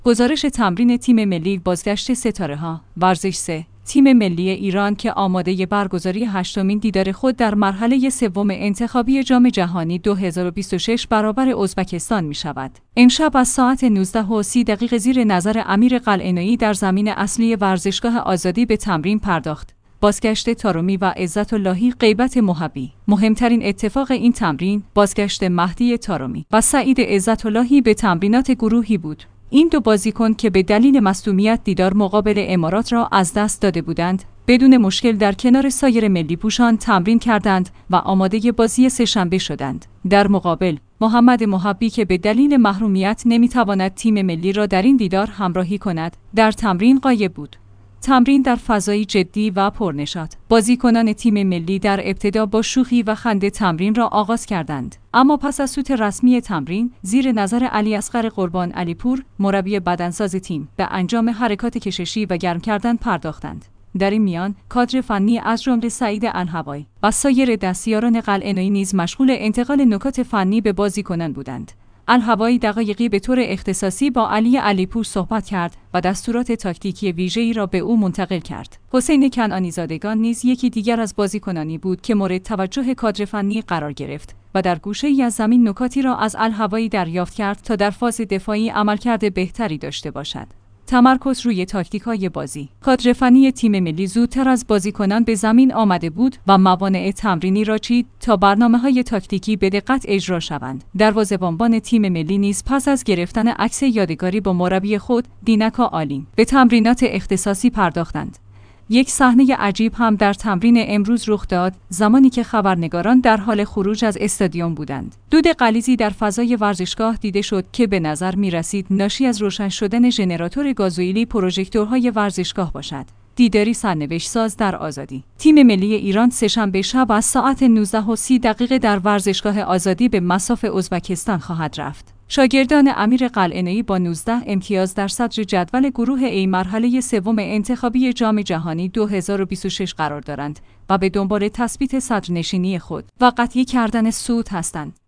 گزارش تمرین تیم ملی بازگشت ستاره‌ها. ورزش 3. تیم ملی ایران که آماده برگزاری 8مین دیدار خود در مرحله سوم انتخابی جام جهانی 2026 برابر ازبکستان می شود. امشب از ساعت 19:30 زیر نظر امیر قلعه‌نویی در زمین اصلی ورزشگاه آزادی به تمرین پرداخت. بازگشت طارمی و عزت اللهی غیبت محبی. مهمترین اتفاق این تمرین بازگشت مهدی طارمی و سعید عزت اللهی به تمرینات گروهی بود. این دو بازیکن که به دلیل مصدومیت دیدار مقابل امارات را از دست داده بودند، بدون مشکل در کنار سایر ملی پوشان تمرین کردند و آماده بازی سه‌شنبه شدند. در مقابل، محمد محبی که به دلیل محرومیت نمیتواند تیم ملی را در این دیدار همراهی کند، در تمرین غایب بود. تمرین در فضایی جدی و پرنشاط. بازیکنان تیم ملی در ابتدا با شوخی و خنده تمرین را آغاز کردند، اما پس از سوت رسمی تمرین زیر نظر علیاصغر قربان علیپور، مربی بدنساز تیم، به انجام حرکات کششی و گرم کردن پرداختند. در این میان کادر فنی از جمله سعید الهوایی و سایر دستیاران قلعه‌نویی نیز مشغول انتقال نکات فنی به بازیکنان بودند. الهوایی دقایقی به طور اختصاصی با علی علیپور صحبت کرد و دستورات تاکتیکی ویژه‌ای را به او منتقل کرد. حسین کنعانی‌زادگان نیز یکی دیگر از بازیکنانی بود که مورد توجه کادر فنی قرار گرفت و در گوشه‌ای از زمین نکاتی را از الهوایی دریافت کرد تا در فاز دفاعی عملکرد بهتری داشته باشد. تمرکز روی تاکتیک‌های بازی. کادر فنی تیم ملی زودتر از بازیکنان به زمین آمده بود و موانع تمرینی را چید تا برنامه‌های تاکتیکی به دقت اجرا شوند. دروازه‌بانان تیم ملی نیز پس از گرفتن عکس یادگاری با مربی خود دینکا آلین به تمرینات اختصاصی پرداختند. یک صحنه عجیب هم در تمرین امروز رخ داد، زمانی که خبرنگاران در حال خروج از استادیوم بودند. دود غلیظی در فضای ورزشگاه دیده شد که به نظر می رسید ناشی از روشن شدن ژنراتور گازوئیلی پروژکتورهای ورزشگاه باشد. دیداری سرنوشت ساز در آزادی. تیم ملی ایران سه‌شنبه شب از ساعت 19:30 در ورزشگاه آزادی به مصاف ازبکستان خواهد رفت. شاگردان امیر قلعه‌نویی با 19 امتیاز در صدر جدول گروه A مرحله سوم انتخابی جام جهانی 2026 قرار دارند و به دنبال تثبیت صدرنشینی خود و قطعی کردن صعود هستند.